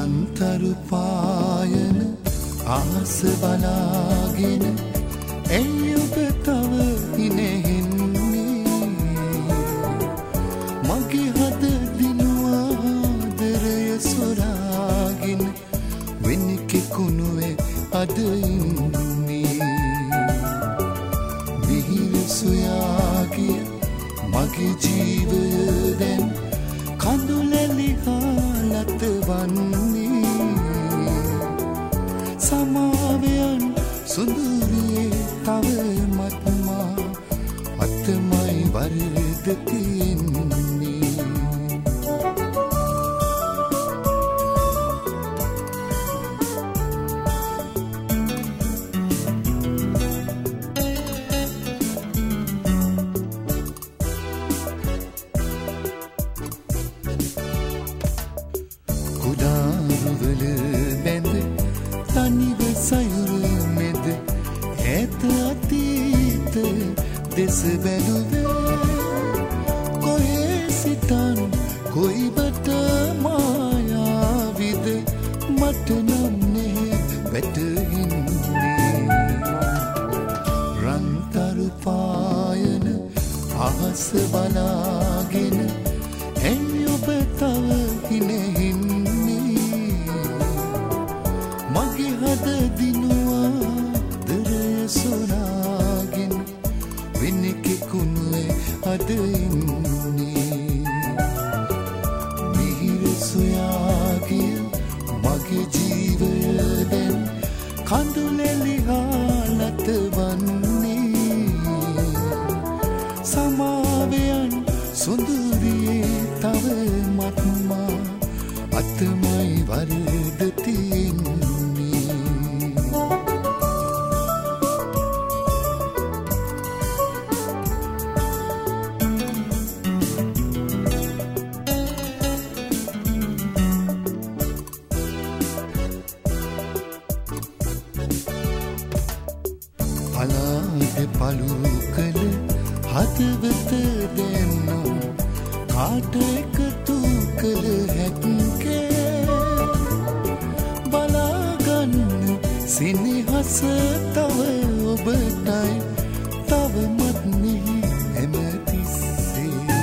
රන්තරු පායන ආස බලාගෙන ඇයි ඔබ තව ඉනෙන්නේ මගේ හද දිනුවා ආදරය සොරාගෙන වෙන්නේ කෙකුණුවේ අද ඉන්නේ විහිර සොයාගිය මගේ ජීවය දැන් කඳුලැලි හාලත වන්නේ සමාවයන් සුඳුරියේ තව මත්මා අතමයි වරද තියෙන්නේ කුඩාරුවල බැඳ තනිව සයුර මෙද ඇත අතීත දෙස බැලුවේ කොහේ සිතන් කොයිබට මායාවිද මට නම් නේ වැටහින්නේ රන්තරු පායන අහස බලාගෙන ඇයි ඔබ තව හිනෙහින්නේ මගේ හද දිනුවා දරය සොරාගෙන වෙන්නේ කෙකුණුවේ අද ඉන්නේ මිහිර සොයාගිය මගේ ජීවය දැන් කඳුලැලි හාලත වන්නේ සමාවයන් සුඳුරියේ තව මත්මා අතමයි වරද තියෙන්නේ පලාද පළු කළ හදවත දෙන්නම් කාට එකතු කළ හැක්කේ බලාගන්න සිනහස තව ඔබටයි තවමත් නෙහි හැමතිස්සේ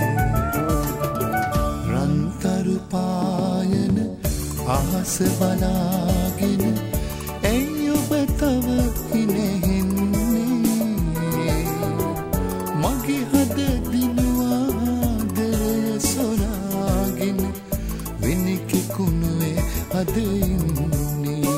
රන්තරු පායන අහස බලාගෙන ඇයි ඔබ තව හිනෙහින්නේ මගේ හද දිනුවා ආදරය සොරාගෙන වෙන්නේ කෙකුණුවේ අද ඉන්නේ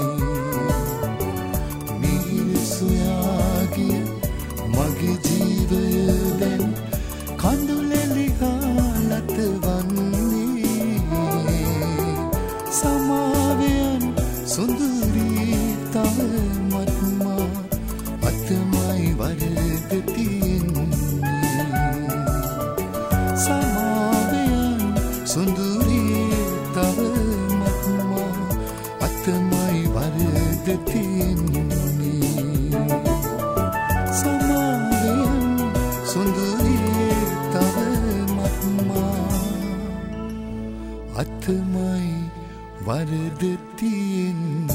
මිහිර සොයාගිය මගේ ජීවය දැන් කඳුලැලි හාලත වන්නේ සමාවයන් සුඳුරියේ තව මත්මා අතමයි වරද තියෙන්නේ සමාවයන් සුඳුරියේ තව මත්මා අතමයි වරද තියෙන්නේ සමාවයන් සුඳුරියේ තව මත්මා අතමයි වරද තියෙන්නේ